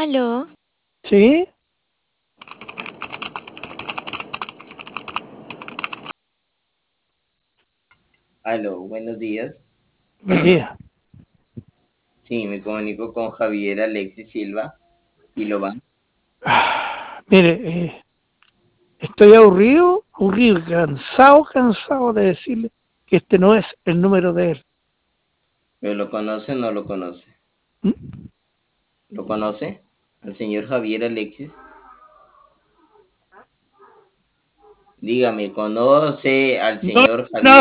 Aló, Sí, Aló, buenos días. buen día. Sí, me comunico con Javier Alexis Silva y lo van. Mire, estoy aburrido, aburrido, y cansado de decirle que este no es el número de él. ¿Pero lo conoce o no lo conoce? ¿Mm? ¿Lo conoce? ¿Al señor Javier Alexis? Dígame, ¿conoce al No, señor no, Javier